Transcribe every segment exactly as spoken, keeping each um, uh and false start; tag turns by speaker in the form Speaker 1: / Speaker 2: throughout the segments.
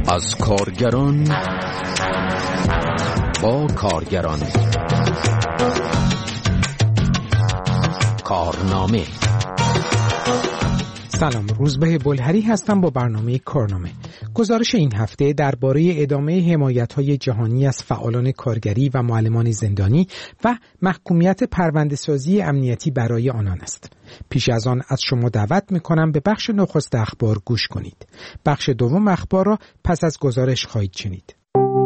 Speaker 1: از کارگران با کارگران. کارنامه.
Speaker 2: سلام، روزبه بلهری هستم با برنامه کارنامه. گزارش این هفته درباره ادامه حمایت‌های جهانی از فعالان کارگری و معلمان زندانی و محکومیت پرونده‌سازی امنیتی برای آنان است. پیش از آن از شما دعوت می‌کنم به بخش نخست اخبار گوش کنید. بخش دوم اخبار را پس از گزارش خواهید شنید.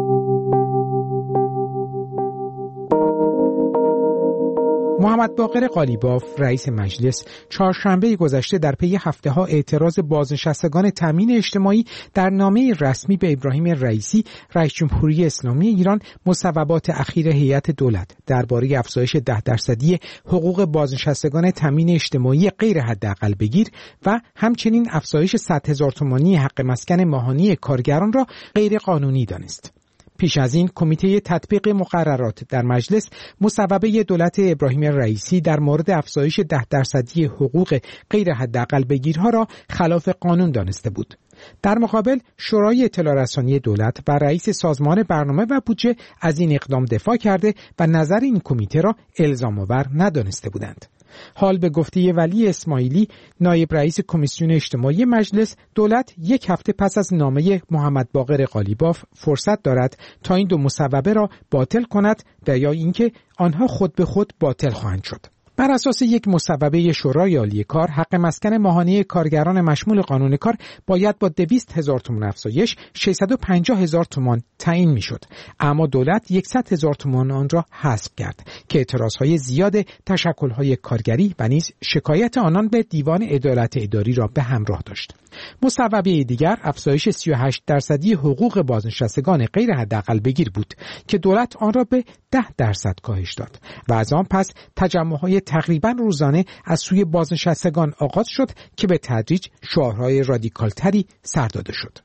Speaker 2: محمد باقر قالیباف رئیس مجلس چهارشنبه گذشته در پی هفته‌ها اعتراض بازنشستگان تامین اجتماعی در نامه رسمی به ابراهیم رئیسی رئیس جمهوری اسلامی ایران مصوبات اخیر هیئت دولت درباره افزایش ده درصدی حقوق بازنشستگان تامین اجتماعی غیر حداقل بگیر و همچنین افزایش صد هزار تومانی حق مسکن ماهانه کارگران را غیر قانونی دانست. پیش از این کمیته تطبیق مقررات در مجلس مصوبه دولت ابراهیم رئیسی در مورد افزایش ده درصدی حقوق غیر حداقل بگیرها را خلاف قانون دانسته بود. در مقابل شورای اطلاع رسانی دولت و رئیس سازمان برنامه و بودجه از این اقدام دفاع کرده و نظر این کمیته را الزام آور ندانسته بودند. حال به گفته ولی اسماعیلی نایب رئیس کمیسیون اجتماعی مجلس، دولت یک هفته پس از نامه محمد باقر قالیباف فرصت دارد تا این دو مصوبه را باطل کند و یا اینکه آنها خود به خود باطل خواهند شد. بر اساس یک مصوبه شورای عالی کار، حق مسکن ماهانه کارگران مشمول قانون کار باید با دویست هزار تومان افزایش ششصد و پنجاه هزار تومان تعیین میشد، اما دولت صد هزار تومان آن را حذف کرد که اعتراضهای زیاد تشکل‌های کارگری و نیز شکایت آنان به دیوان عدالت اداری را به همراه داشت. مصوبه دیگر افزایش سی و هشت درصدی حقوق بازنشستگان غیر حداقل بگیر بود که دولت آن را به ده درصد کاهش داد و از آن پس تجمع‌های تقریباً روزانه از سوی بازنشستگان آغاز شد که به تدریج شعارهای رادیکال تری سر داده شد.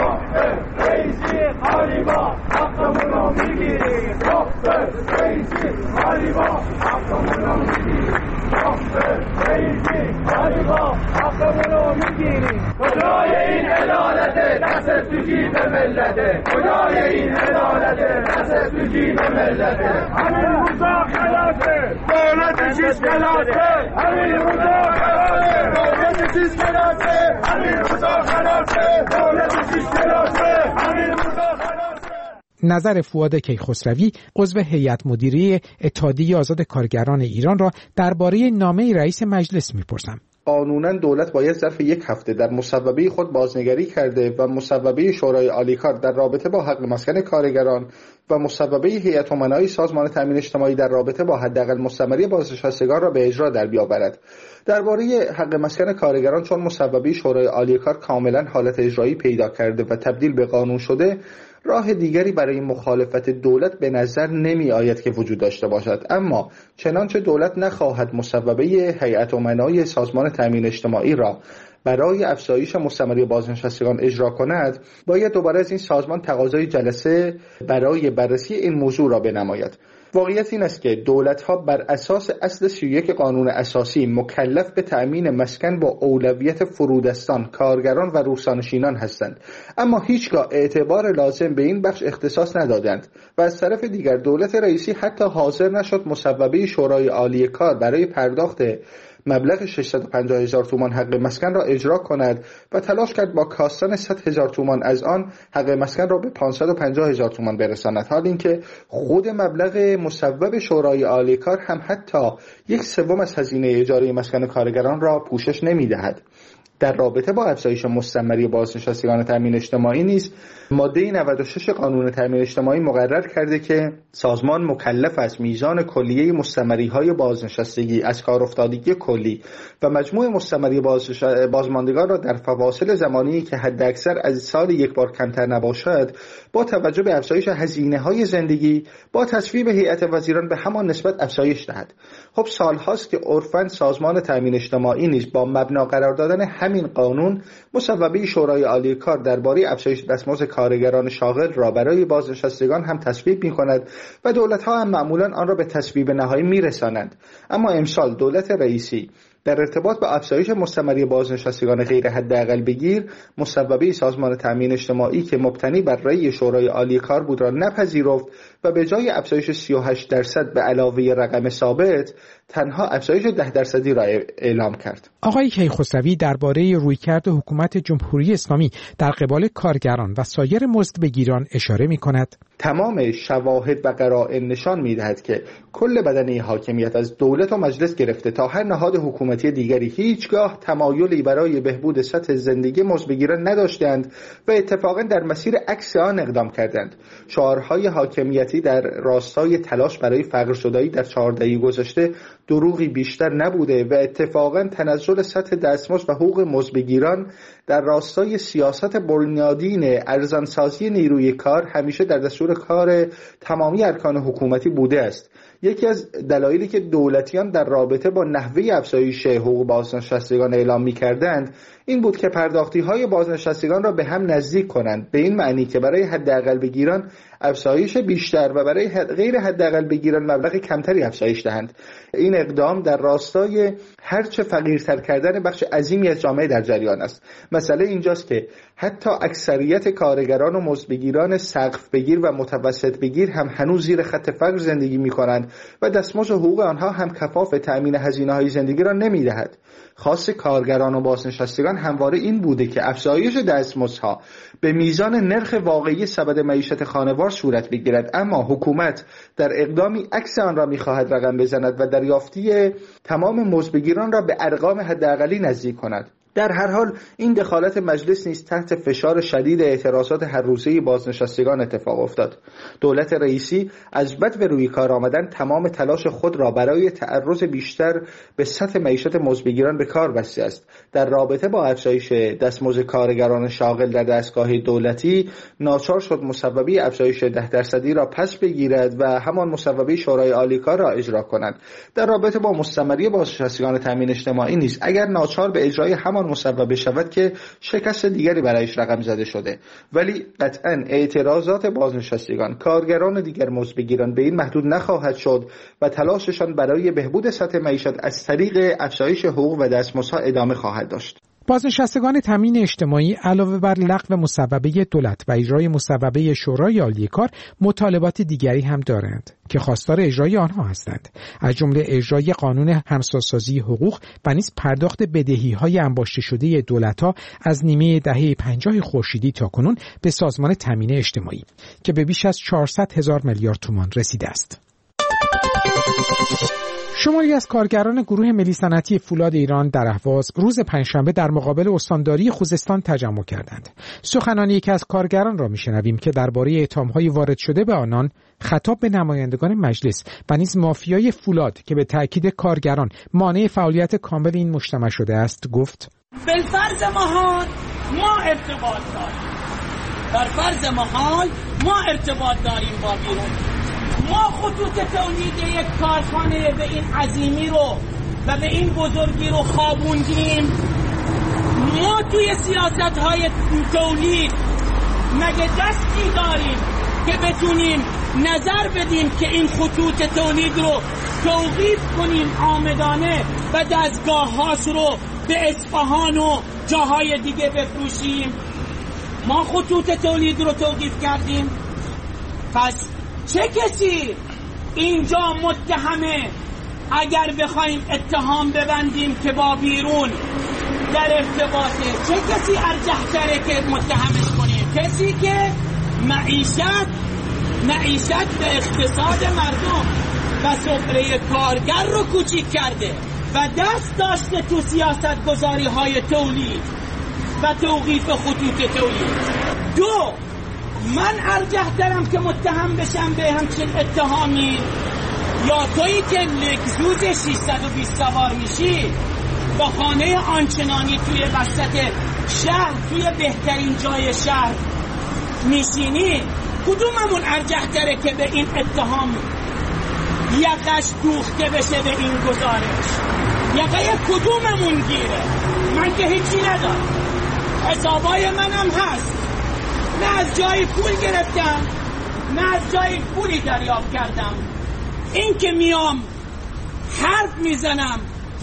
Speaker 3: خدای این عدالت دست تو جیب ملته، خدای این عدالت دست تو جیب ملته. همین روزا خلاصه دولت چیز خلاصه، همین روزا خلاصه دولت چیز خلاصه، همین روزا خلاصه دولت چیز خلاصه، همین روزا خلاصه.
Speaker 2: نظر فؤاد کیخسروی عضو هیئت مدیره اتحادیه آزاد کارگران ایران را درباره نامه رئیس مجلس می‌پرسم.
Speaker 4: قانونا دولت باید ظرف یک هفته در مصوبه خود بازنگری کرده و مصوبه شورای عالی کار در رابطه با حق مسکن کارگران و مصوبه هیئت امنای سازمان تامین اجتماعی در رابطه با حداقل مستمری بازنشستگان را به اجرا در بیاورد. درباره حق مسکن کارگران، چون مصوبه شورای عالی کار کاملا حالت اجرایی پیدا کرده و تبدیل به قانون شده، راه دیگری برای مخالفت دولت به نظر نمی آید که وجود داشته باشد. اما چنانچه دولت نخواهد مصوبه هیئت امنای سازمان تامین اجتماعی را برای افزایش مستمری بازنشستگان اجرا کند، باید دوباره از این سازمان تقاضای جلسه برای بررسی این موضوع را بنماید. واقعیت این است که دولت‌ها بر اساس اصل سی و یک قانون اساسی مکلف به تأمین مسکن با اولویت فرودستان، کارگران و روستانشینان هستند، اما هیچگاه اعتبار لازم به این بخش اختصاص ندادند و از طرف دیگر دولت رئیسی حتی حاضر نشد مصوبه شورای عالی کار برای پرداخت مبلغ ششصد و پنجاه هزار تومان حق مسکن را اجرا کند و تلاش کرد با کاستن صد هزار تومان از آن حق مسکن را به پانصد و پنجاه هزار تومان برساند، حال اینکه خود مبلغ مصوب شورای عالی کار هم حتی یک سوم از هزینه اجاره مسکن کارگران را پوشش نمی‌دهد. در رابطه با افزایش مستمری بازنشستگان تامین اجتماعی نیز ماده نود و شش قانون تامین اجتماعی مقرر کرده که سازمان مکلف است میزان کلیه مستمری‌های بازنشستگی از کار افتادگی کلی و مجموع مستمری بازماندگان را در فواصل زمانی که حداکثر از سال یک بار کمتر نباشد، با توجه به افزایش هزینه‌های زندگی با تصویب هیئت وزیران به همان نسبت افزایش دهد. خب سال‌هاست که عرفاً سازمان تامین اجتماعی نیز با مبنا قرار دادن همین قانون مصوبه شورای عالی کار درباره افزایش دستمزد کارگران شاغل را برای بازنشستگان هم تصویب می‌کند و دولت‌ها هم معمولاً آن را به تصویب نهایی می‌رسانند. اما امسال دولت رئیسی در ارتباط با افزایش مستمری بازنشستگان غیر حداقل بگیر، مصوبه سازمان تامین اجتماعی که مبتنی بر رأی شورای عالی کار بود را نپذیرفت و به جای افزایش سی و هشت درصد به علاوه رقم ثابت تنها افزایش ده درصدی را اعلام کرد.
Speaker 2: آقای کیخسروی درباره رویکرد حکومت جمهوری اسلامی در قبال کارگران و سایر مزدبگیران اشاره می‌کند.
Speaker 4: تمام شواهد و قرائن نشان می‌دهد که کل بدنه حاکمیت از دولت و مجلس گرفته تا هر نهاد حکومتی دیگری هیچگاه تمایلی برای بهبود سطح زندگی مزدبگیران نداشتند و اتفاقا در مسیر عکس آن اقدام کردند. شعارهای حاکمیتی در راستای تلاش برای فقرزدایی در چهار دهه گذشته دروغی بیشتر نبوده و اتفاقا تنزل سطح دستمزد و حقوق مزدبگیران در راستای سیاست بنیادین ارزانسازی نیروی کار همیشه در دستور کار تمامی ارکان حکومتی بوده است. یکی از دلایلی که دولتیان در رابطه با نحوه افزایش حقوق بازنشستگان اعلام می‌کردند این بود که پرداختی‌های بازنشستگان را به هم نزدیک کنند، به این معنی که برای حداقل بگیران افزایش بیشتر و برای غیر حداقل بگیران مبلغ کمتری افزایش دهند. این اقدام در راستای هرچه فقیرتر کردن بخش عظیمی از جامعه در جریان است. مسئله اینجاست که حتی اکثریت کارگران و مزدبگیران سقف بگیر و متوسط بگیر هم هنوز زیر خط فقر زندگی می‌کنند و دستمزد و حقوق آنها هم کفاف تأمین هزینه‌های زندگی را نمی‌دهد. خاص کارگران و بازنشستگان همواره این بوده که افزایش دستمزدها به میزان نرخ واقعی سبد معیشت خانوار صورت بگیرد، اما حکومت در اقدامی عکس آن را می‌خواهد رقم بزند و دریافتی تمام مزدبگیران را به ارقام حداقلی نزدیک کند. در هر حال این دخالت مجلس نیز تحت فشار شدید اعتراضات هر روزه بازنشستگان اتفاق افتاد. دولت رئیسی از بد به روی کار آمدن تمام تلاش خود را برای تعرض بیشتر به سطح معیشت مزدبگیران به کار بسته است. در رابطه با افزایش دستمزد کارگران شاغل در دستگاه دولتی ناچار شد مصوبه افزایش ده درصدی را پس بگیرد و همان مصوبه شورای عالی کار را اجرا کند. در رابطه با مستمری بازنشستگان تامین اجتماعی نیز اگر ناچار به اجرای همان مسبب شود که شکست دیگری برایش رقم زده شده، ولی قطعاً اعتراضات بازنشستگان، کارگران و دیگر مزدبگیران به این محدود نخواهد شد و تلاششان برای بهبود سطح معیشت از طریق افزایش حقوق و دستمزدها ادامه خواهد داشت.
Speaker 2: بازنشستگان تامین اجتماعی علاوه بر لغو مصوبه دولت و اجرای مصوبه شورای عالی کار مطالبات دیگری هم دارند که خواستار اجرای آنها هستند، از جمله اجرای قانون همساسازی حقوق و نیز پرداخت بدهی‌های انباشته شده دولت‌ها از نیمه دهه پنجاه خورشیدی تاکنون به سازمان تامین اجتماعی که به بیش از چهارصد هزار میلیارد تومان رسیده است. شماری از کارگران گروه ملی صنعتی فولاد ایران در اهواز روز پنجشنبه در مقابل استانداری خوزستان تجمع کردند. سخنان یکی از کارگران را میشنویم که درباره اتهام‌های وارد شده به آنان خطاب به نمایندگان مجلس و نیز مافیای فولاد که به تأکید کارگران مانع فعالیت کامل این مجتمع شده است گفت:
Speaker 5: بالفرض محال ما ارتباط داریم، بر فرض محال ما ارتباط داریم با بیرون. ما خطوط تولید یک کارخانه به این عظیمی رو و به این بزرگی رو خوابوندیم. ما توی سیاست های تولید مگه دستی داریم که بتونیم نظر بدیم که این خطوط تولید رو توقیف کنیم آمدانه و دستگاه هاش رو به اصفهان و جاهای دیگه بفروشیم؟ ما خطوط تولید رو توقیف کردیم. پس چه کسی اینجا متهمه؟ اگر بخوایم اتهام ببندیم که با بیرون در ارتباطه، چه کسی ارجح‌تره که متهمش کنیم؟ کسی که معیشت معیشت به اقتصاد مردم و سفره کارگر رو کوچیک کرده و دست داشته تو سیاست گذاری های تولید و توقیف خطوط تولید. دو، من ارجح دارم که متهم بشم به همچین اتهامی، یا تویی که لگزوز ششصد و بیست سوار میشی با خانه آنچنانی توی وسط شهر توی بهترین جای شهر میشینی، کدوممون ارجح داره که به این اتهام یقش دوخته بشه به این گزارش؟ یقه کدوممون گیره؟ من که هیچی ندارم، حسابای منم هست، نه از جای پول گرفتم نه از جای پولی دریافت کردم. این که میام حرف میزنم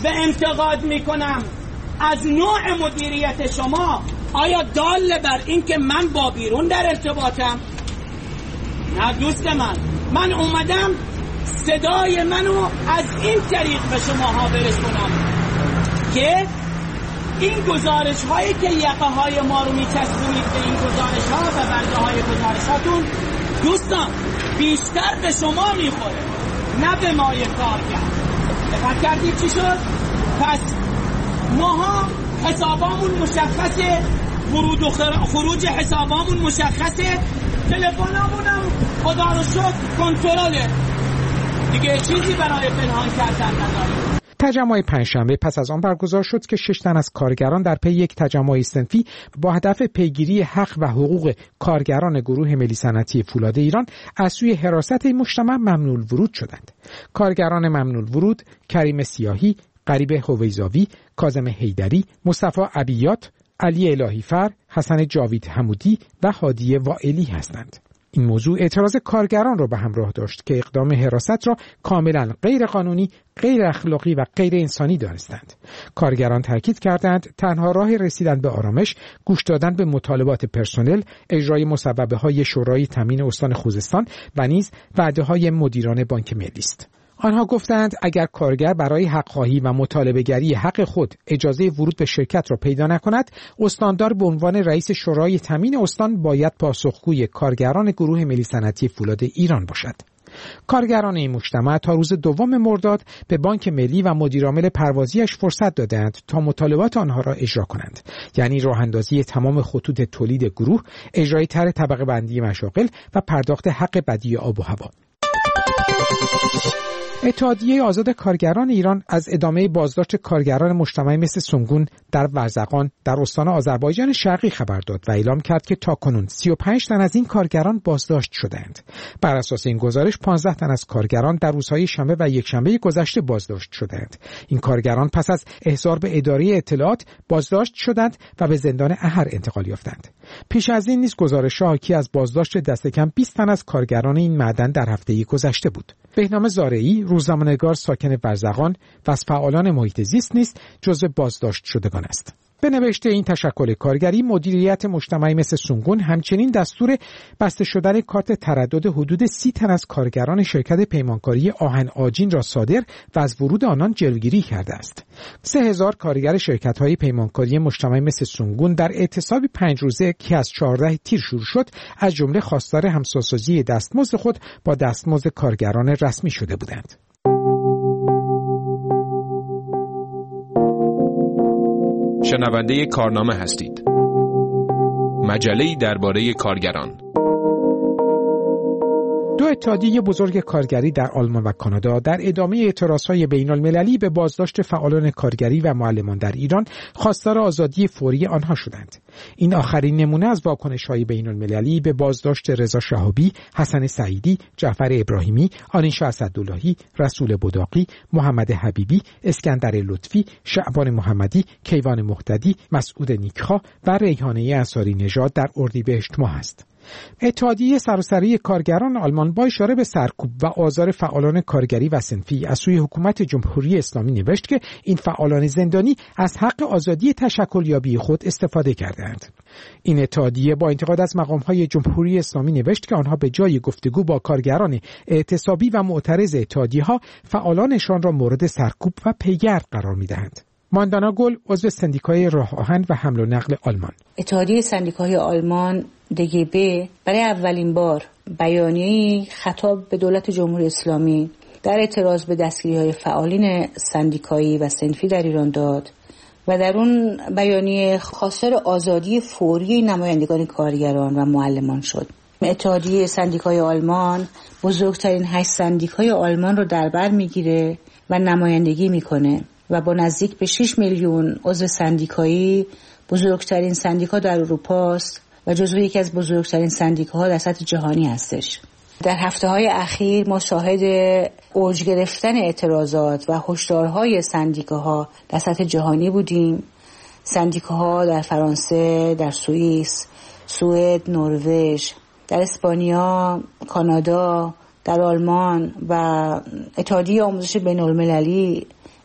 Speaker 5: و انتقاد میکنم از نوع مدیریت شما، آیا دال بر این که من با بیرون در ارتباطم؟ نه دوست من، من اومدم صدای منو از این طریق به شماها برسونم که این گزارش هایی که یقه های ما رو میچسبونید به این گزارش ها و بنده های گزارشاتون دوستان بیشتر به شما میخوره نه به مای کارگر. دقت کردید چی شد؟ پس ماها حسابامون مشخصه، ورود و خروج حسابامون مشخصه، تلفنامونم خدا رو شکر کنترله، دیگه چیزی برای پنهان کردن نداریم.
Speaker 2: تجمع پنجشنبه پس از آن برگزار شد که شش تن از کارگران در پی یک تجمع صنفی با هدف پیگیری حق و حقوق کارگران گروه ملی صنعتی فولاد ایران از سوی حراست مجتمع ممنوع الورود شدند. کارگران ممنوع الورود کریم سیاهی، غریب هویزاوی، کاظم حیدری، مصطفی عبیات، علی الهیفر، حسن جاوید حمودی و هادی وائلی هستند. این موضوع اعتراض کارگران را به همراه داشت که اقدام حراست را کاملا غیر قانونی، غیر اخلاقی و غیر انسانی دانستند. کارگران تاکید کردند تنها راه رسیدن به آرامش گوش دادن به مطالبات پرسنل، اجرای مصوبه های شورای تامین استان خوزستان و نیز وعده های مدیران بانک ملی است. آنها گفتند اگر کارگر برای حق‌خواهی و مطالبه‌گری حق خود اجازه ورود به شرکت را پیدا نکند، استاندار به عنوان رئیس شورای تامین استان باید پاسخگوی کارگران گروه ملی صنعتی فولاد ایران باشد. کارگران این مجتمع تا روز دوم مرداد به بانک ملی و مدیرعامل پروازیش فرصت دادند تا مطالبات آنها را اجرا کنند، یعنی راه اندازی تمام خطوط تولید گروه، اجرای طرح طبقه بندی مشاغل و پرداخت حق بدیع آب و هوا. اتحادیه آزاد کارگران ایران از ادامه بازداشت کارگران مجتمع مثل سنگون در ورزقان در استان آذربایجان شرقی خبر داد و اعلام کرد که تاکنون سی و پنج تن از این کارگران بازداشت شدند. بر اساس این گزارش پانزده تن از کارگران در روزهای شنبه و یکشنبه گذشته بازداشت شدند. این کارگران پس از احضار به اداره اطلاعات بازداشت شدند و به زندان احر انتقال یافتند. پیش از این نیز گزارش‌ها حاکی از بازداشت دست کم بیست تن از کارگران این معدن در هفته گذشته بود. بهنام زارعی، روزنامه‌نگار ساکن ورزقان و از فعالان محیط زیست نیست جزو بازداشت شدگان است. به نوشته این تشکل کارگری، مدیریت مجتمعی مثل سنگون همچنین دستور بسته شدن کارت تردد حدود سی تن از کارگران شرکت پیمانکاری آهن آجین را صادر و از ورود آنان جلوگیری کرده است. سه هزار کارگر شرکت‌های پیمانکاری مجتمعی مثل سنگون در اعتصاب پنج روزه که از چهاردهم تیر شروع شد، از جمله خواستار همساسازی دستمزد خود با دستمزد کارگران رسمی شده بودند.
Speaker 1: شنونده کارنامه هستید. مجله‌ای درباره کارگران.
Speaker 2: دو اتحادیه بزرگ کارگری در آلمان و کانادا در ادامه اعتراضهای بین‌المللی به بازداشت فعالان کارگری و معلمان در ایران خواستار آزادی فوری آنها شدند. این آخرین نمونه از واکنش‌های بین‌المللی به بازداشت رضا شهابی، حسن سعیدی، جعفر ابراهیمی، آنیشا اسداللهی، رسول بداقی، محمد حبیبی، اسکندر لطفی، شعبان محمدی، کیوان مهتدی، مسعود نیکخواه و ریحانه انصاری نژاد در اردیبهشت ماه است. اتحادیه سراسری کارگران آلمان با اشاره به سرکوب و آزار فعالان کارگری و صنفی از سوی حکومت جمهوری اسلامی نوشت که این فعالان زندانی از حق آزادی تشکلیابی خود استفاده کردند. این اتحادیه با انتقاد از مقام‌های جمهوری اسلامی نوشت که آنها به جای گفتگو با کارگران اعتصابی و معترض اتحادیه‌ها، فعالانشان را مورد سرکوب و پیگرد قرار می‌دهند. ماندانا گل، عضو سندیکای راه آهن و حمل و نقل آلمان.
Speaker 6: اتحادیه سندیکای آلمان دی بی برای اولین بار بیانیه‌ای خطاب به دولت جمهوری اسلامی در اعتراض به دستگیری‌های فعالین سندیکایی و صنفی در ایران داد و در اون بیانیه خواستار آزادی فوری نمایندگان کارگران و معلمان شد. اتحادیه سندیکای آلمان بزرگترین هشت سندیکای آلمان رو در بر میگیره و نمایندگی میکنه و با نزدیک به شش میلیون عضو سندیکایی بزرگترین سندیکا در اروپا است و جزو یکی از بزرگترین سندیکاها در سطح جهانی هستش. در هفته‌های اخیر ما شاهد اوج گرفتن اعتراضات و هشدارهای سندیکاها در سطح جهانی بودیم. سندیکاها در فرانسه، در سوئیس، سوئد، نروژ، در اسپانیا، کانادا، در آلمان و اتحادیه آموزش بین‌المللی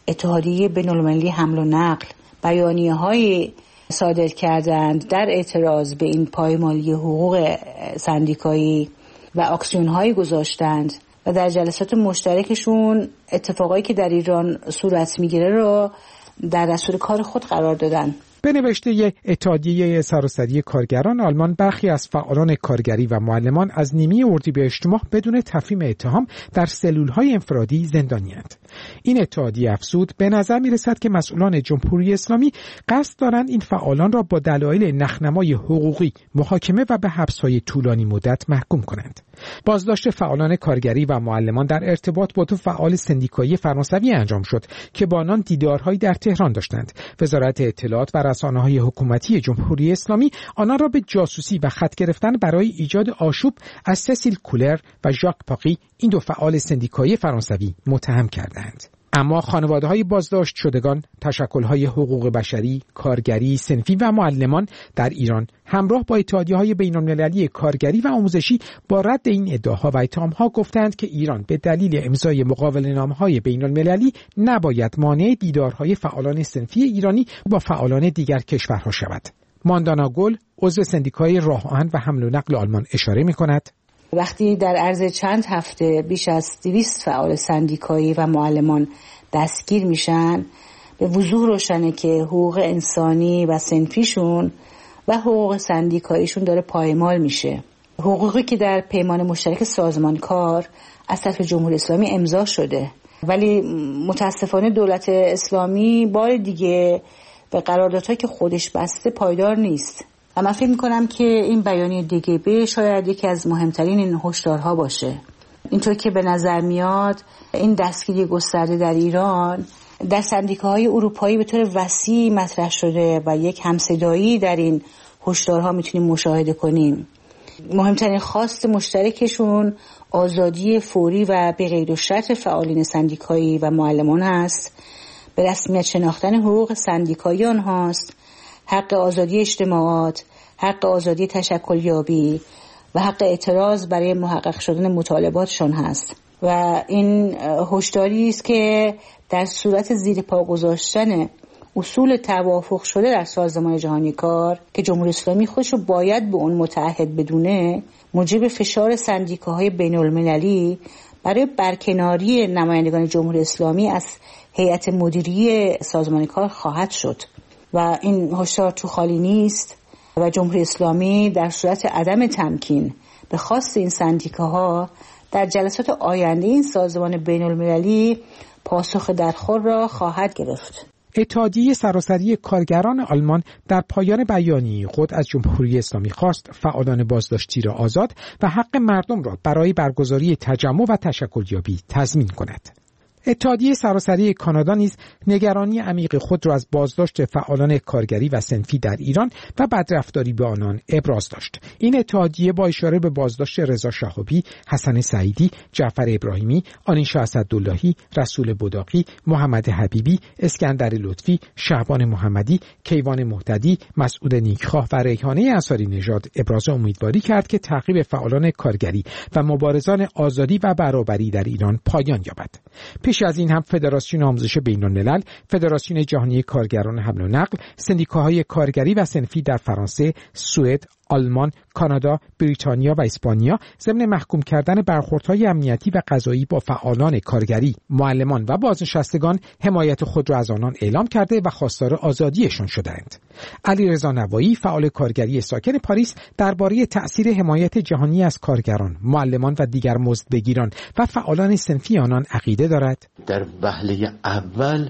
Speaker 6: اتحادیه بین‌المللی حمل و نقل بیانیه‌های صادر کردند در اعتراض به این پایمالی حقوق سندیکایی و آکسیون‌هایی گذاشتند و در جلسات مشترکشون اتفاقایی که در ایران صورت میگیره رو در دستور کار خود قرار دادن.
Speaker 2: به نوشته اتحادیه سراسری کارگران آلمان، برخی از فعالان کارگری و معلمان از نیمه اردیبهشت ماه بدون تفهیم اتهام در سلول‌های انفرادی زندانی‌اند. این اتحادیه افزود به نظر می‌رسد که مسئولان جمهوری اسلامی قصد دارند این فعالان را با دلایل نخنمای حقوقی محاکمه و به حبس‌های طولانی مدت محکوم کنند. بازداشت فعالان کارگری و معلمان در ارتباط با دو فعال سندیکایی فرانسوی انجام شد که با آنان دیدارهایی در تهران داشتند. وزارت اطلاعات و رسانه‌های حکومتی جمهوری اسلامی آنان را به جاسوسی و خط گرفتن برای ایجاد آشوب از سسیل کولر و ژاک پاقی، این دو فعال سندیکایی فرانسوی، متهم کردند. اما خانواده‌های بازداشت شدگان، تشکل‌های حقوق بشری، کارگری، صنفی و معلمان در ایران همراه با اتحادیه‌های بین‌المللی کارگری و آموزشی با رد این ادعاها و اتهام‌ها گفتند که ایران به دلیل امضای مقاوله‌نامه‌های بین‌المللی نباید مانع دیدارهای فعالان صنفی ایرانی با فعالان دیگر کشورها شود. ماندانا گل، عضو سندیکای راه آهن و حمل و نقل آلمان، اشاره می‌کند:
Speaker 6: وقتی در عرض چند هفته بیش از دویست فعال سندیکایی و معلمان دستگیر میشن، به وضوح روشنه که حقوق انسانی و صنفیشون و حقوق سندیکاییشون داره پایمال میشه. حقوقی که در پیمان مشترک سازمان کار از طرف جمهوری اسلامی امضا شده، ولی متاسفانه دولت اسلامی بار دیگه به قراردادهایی که خودش بسته پایدار نیست. و من فکر میکنم که این بیانیه دی گی بی شاید یکی از مهمترین این هشدارها باشه. اینطور که به نظر میاد این دستگیری گسترده در ایران در سندیکاهای اروپایی به طور وسیع مطرح شده و یک همصدایی در این هشدارها میتونیم مشاهده کنیم. مهمترین خواست مشترکشون آزادی فوری و به غیر شرط فعالین سندیکایی و معلمان است، به رسمیت شناختن حقوق سندیکایی آنهاست، حق آزادی اجتماعات، حق آزادی تشکل یابی و حق اعتراض برای محقق شدن مطالباتشان هست. و این هشداری است که در صورت زیر پا گذاشتن اصول توافق شده در سازمان جهانی کار که جمهوری اسلامی خودش رو باید به اون متعهد بدونه، موجب فشار سندیکاهای بین‌المللی برای برکناری نمایندگان جمهوری اسلامی از هیئت مدیری سازمان کار خواهد شد. و این هشدار تو خالی نیست و جمهوری اسلامی در صورت عدم تمکین به خواست این سندیکاها در جلسات آینده این سازمان بین‌المللی پاسخ درخور را خواهد گرفت.
Speaker 2: اتحادیه سراسری کارگران آلمان در پایان بیانیه خود از جمهوری اسلامی خواست فعالان بازداشتی را آزاد و حق مردم را برای برگزاری تجمع و تشکلیابی تضمین کند. اتحادیه سراسری کانادا نیز نگرانی عمیق خود را از بازداشت فعالان کارگری و صنفی در ایران و بدرفتاری به آنان ابراز داشت. این اتحادیه با اشاره به بازداشت رضا شهابی، حسن سعیدی، جعفر ابراهیمی، آنیشا اسداللهی، رسول بداقی، محمد حبیبی، اسکندر لطفی، شعبان محمدی، کیوان مهتدی، مسعود نیکخواه و ریحانه انصاری نژاد ابراز امیدواری کرد که تعقیب فعالان کارگری و مبارزان آزادی و برابری در ایران پایان یابد. پیش از این هم فدراسیون آموزش بین‌الملل، فدراسیون جهانی کارگران حمل و نقل، سندیکاهای کارگری و صنفی در فرانسه، سوئد، آلمان، کانادا، بریتانیا و اسپانیا ضمن محکوم کردن برخوردهای امنیتی و قضایی با فعالان کارگری، معلمان و بازنشستگان حمایت خود را از آنان اعلام کرده و خواستار آزادیشان شدند. علیرضا نوایی، فعال کارگری ساکن پاریس، درباره تأثیر حمایت جهانی از کارگران، معلمان و دیگر مزدبگیران و فعالان صنفی آنان عقیده دارد.
Speaker 7: در وهله اول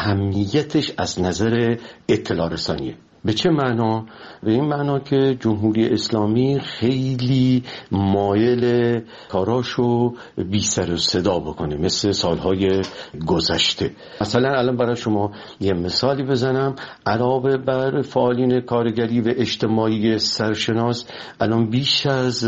Speaker 7: اهمیتش از نظر اطلاع رسانیه. به چه معنا؟ به این معنا که جمهوری اسلامی خیلی مایل کاراشو بی سر و صدا بکنه مثل سالهای گذشته. مثلا الان برای شما یه مثالی بزنم، علاوه بر فعالین کارگری و اجتماعی سرشناس، الان بیش از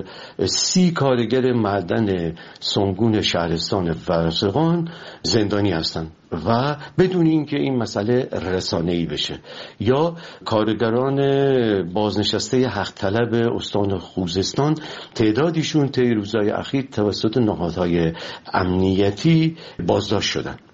Speaker 7: سی کارگر معدن سنگون شهرستان فرزغان زندانی هستند و بدون اینکه این مسئله رسانه‌ای بشه. یا کارگران بازنشسته حق طلب استان خوزستان، تعدادیشون طی روزهای اخیر توسط نهادهای امنیتی بازداشت شدن.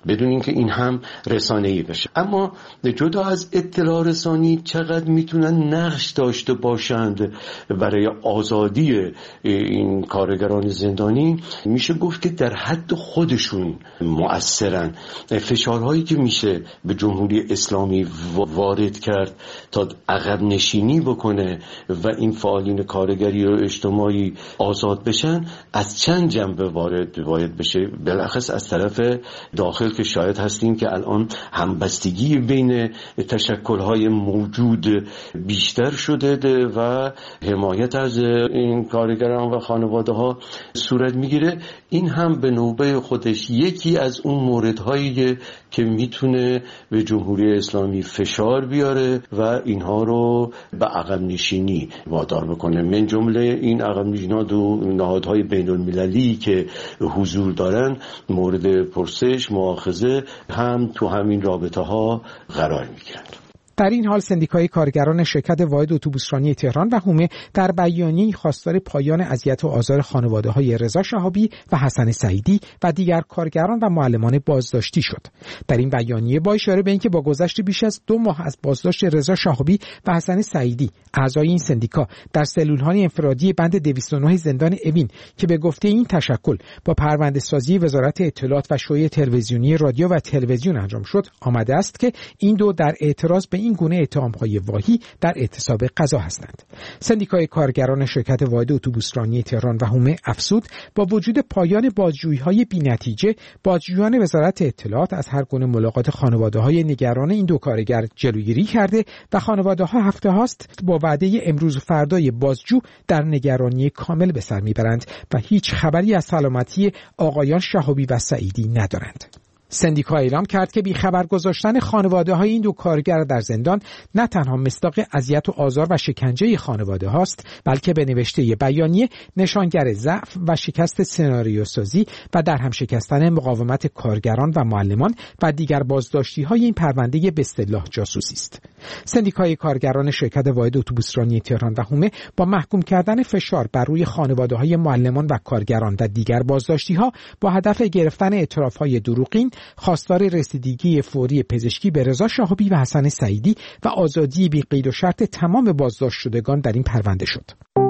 Speaker 7: بدون اینکه این هم رسانه‌ای بشه. اما جدا از اطلاع رسانی چقدر میتونن نقش داشته باشند برای آزادی این کارگران زندانی، میشه گفت که در حد خودشون مؤثرن. فشارهایی که میشه به جمهوری اسلامی وارد کرد تا عقب نشینی بکنه و این فعالین کارگری و اجتماعی آزاد بشن، از چند جنبه وارد باید بشه. بالاخص از طرف داخل که شاید هستیم که الان همبستگی بین تشکل‌های موجود بیشتر شده و حمایت از این کارگران و خانواده‌ها صورت میگیره. این هم به نوبه خودش یکی از اون موردهایی که میتونه به جمهوری اسلامی فشار بیاره و اینها رو به عقب نشینی وادار بکنه. من جمله این عقب نشینی دو نهادهای بین المللی که حضور دارن مورد پرسش مؤاخذه هم تو همین رابطه ها قرار میگیرن.
Speaker 2: در این حال سندیکای کارگران شرکت واحد اتوبوسرانی تهران و حومه در بیانیه‌ای خواستار پایان اذیت و آزار خانواده‌های رضا شهابی و حسن سعیدی و دیگر کارگران و معلمان بازداشتی شد. در این بیانیه با اشاره به اینکه با گذشت بیش از دو ماه از بازداشت رضا شهابی و حسن سعیدی، اعضای این سندیکا در سلول‌های انفرادی بند دویست و نه زندان اوین که به گفته این تشکل با پرونده‌سازی وزارت اطلاعات و شوی تلویزیونی رادیو و تلویزیون انجام شد، آمده است که این دو در اعتراض به این گونه اتهام‌های واهی در اعتصاب قضا هستند. سندیکای کارگران شرکت واحد اتوبوسرانی تهران و حومه افزود با وجود پایان بازجویی‌های بی‌نتیجه، بازجویان وزارت اطلاعات از هر گونه ملاقات خانواده‌های نگران این دو کارگر جلوگیری کرده و خانواده‌ها هفته هاست با وعده امروز و فردای بازجو در نگرانی کامل به سر می‌برند و هیچ خبری از سلامتی آقایان شهابی و سعیدی ندارند. سندیکا اعلام کرد که بیخبر گذاشتن خانواده‌های این دو کارگر در زندان نه تنها مصداق اذیت و آزار و شکنجه خانواده هاست، بلکه به نوشته بیانیه نشانگر ضعف و شکست سناریوسازی و در هم شکستن مقاومت کارگران و معلمان و دیگر بازداشتی‌های این پرونده به اصطلاح جاسوسی است. سندیکای کارگران شرکت واحد اتوبوسرانی تهران و حومه با محکوم کردن فشار بر روی خانواده‌های معلمان و کارگران و دیگر بازداشتی‌ها با هدف گرفتن اعتراف‌های دروغین خواستار رسیدگی فوری پزشکی به رضا شهابی و حسن سعیدی و آزادی بی قید و شرط تمام بازداشت شدگان در این پرونده شد.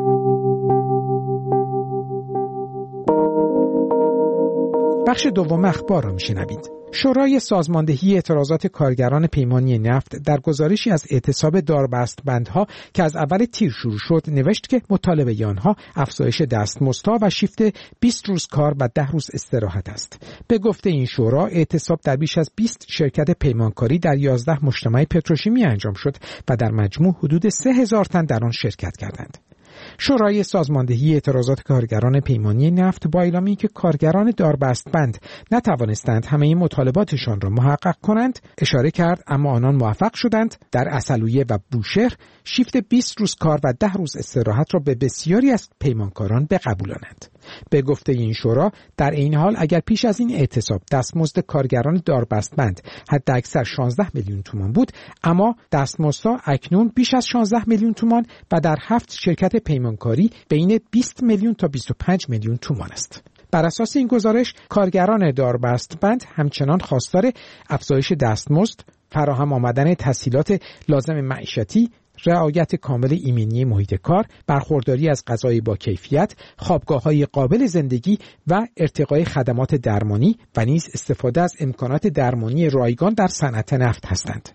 Speaker 2: بخش دوم اخبار را میشنوید. شورای سازماندهی اعتراضات کارگران پیمانی نفت در گزارشی از اعتصاب داربستبندها که از اول تیر شروع شد نوشت که مطالبه آنها افزایش دستمزدها و شیفت بیست روز کار و ده روز استراحت است. به گفته این شورا اعتصاب در بیش از بیست شرکت پیمانکاری در یازده مجتمع پتروشیمی انجام شد و در مجموع حدود سه هزار تن در آن شرکت کردند. شورای سازماندهی اعتراضات کارگران پیمانی نفت با اعلامی که کارگران داربستبند نتوانستند همه مطالباتشان را محقق کنند اشاره کرد، اما آنان موفق شدند در عسلویه و بوشهر شیفت بیست روز کار و ده روز استراحت را به بسیاری از پیمانکاران بقبولانند. به گفته این شورا در این حال اگر پیش از این اعتصاب دستمزد کارگران داربستبند حد اکثر شانزده میلیون تومان بود، اما دستمزدها اکنون بیش از شانزده میلیون تومان و در هفت شرکت پیمانکاری بین بیست میلیون تا بیست و پنج میلیون تومان است. بر اساس این گزارش کارگران داربستبند همچنان خواستار افزایش دستمزد، فراهم آمدن تسهیلات لازم معیشتی، رعایت کامل ایمنی محیط کار، برخورداری از غذای با کیفیت، خوابگاه‌های قابل زندگی و ارتقای خدمات درمانی و نیز استفاده از امکانات درمانی رایگان در صنعت نفت هستند.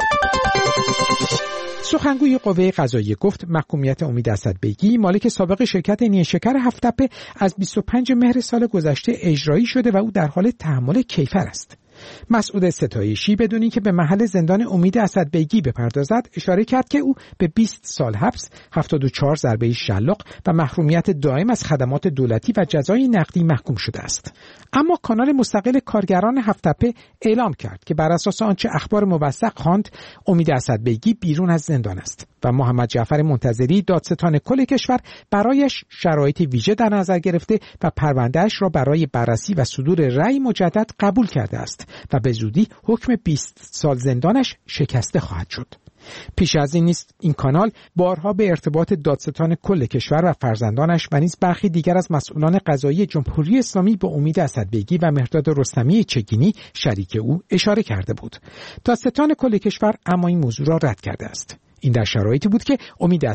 Speaker 2: سخنگوی قوه قضاییه گفت محکومیت امید اسدبیگی مالک سابق شرکت نیشکر هفت‌تپه از بیست و پنجم مهر سال گذشته اجرایی شده و او در حال تحمل کیفر است. مسعود ستایشی بدون اینکه به محل زندان امید اسدبیگی بپردازد اشاره کرد که او به بیست سال حبس، هفتاد و چهار ضربه شلاق و محرومیت دائم از خدمات دولتی و جزای نقدی محکوم شده است. اما کانال مستقل کارگران هفت‌تپه اعلام کرد که بر اساس آنچه اخبار موثق خواند امید اسدبیگی بیرون از زندان است و محمد جعفر منتظری دادستان کل کشور برایش شرایط ویژه در نظر گرفته و پروندهش را برای بررسی و صدور رأی مجدد قبول کرده است و به زودی حکم بیست سال زندانش شکسته خواهد شد. پیش از این نیز این کانال بارها به ارتباط دادستان کل کشور و فرزندانش و نیز برخی دیگر از مسئولان قضایی جمهوری اسلامی به امید اسدبیگی و مهرداد رستمی چگینی شریک او اشاره کرده بود. دادستان کل کشور اما این موضوع را رد کرده است. این در شرایطی بود که امید